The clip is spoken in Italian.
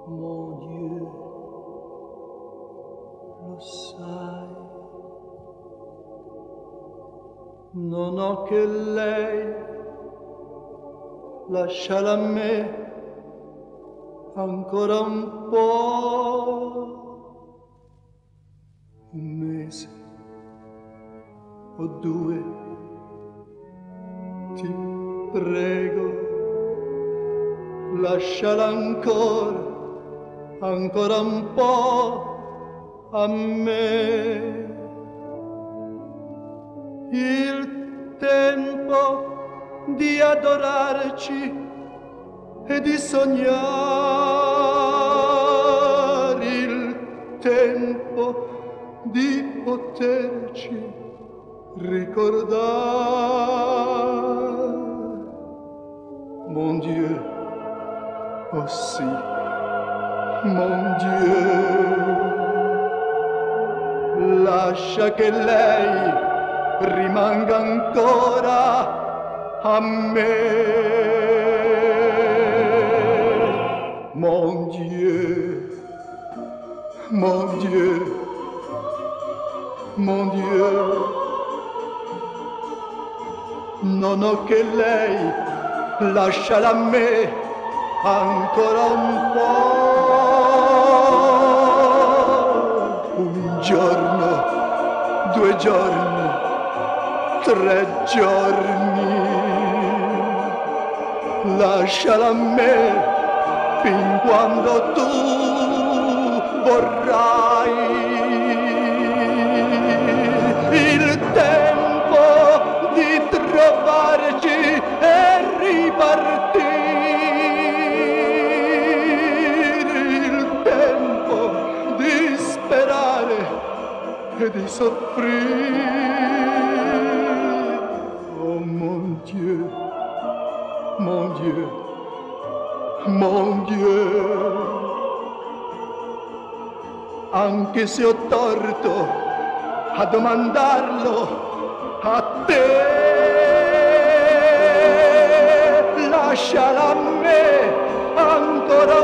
Mon Dieu, lo sai, non ho che lei, lasciala a me ancora un po', un mese o due, ti prego, lasciala ancora un po' a me. Il tempo di adorarci e di sognare, il tempo di poterci ricordare. Mon Dieu, oh sì, mon Dieu, lascia che lei rimanga ancora a me. Mon Dieu, mon Dieu, mon Dieu, non ho che lei, lasciala a me ancora un po'. Un giorno, 2 giorni, 3 giorni, lasciala a me fin quando tu vorrai. Il tempo di trovarci e ripartire, il tempo di sperare e di soffrire. Oh mon Dieu, mon Dieu, mon Dieu, anche se ho torto a domandarlo a te, lasciala a me ancora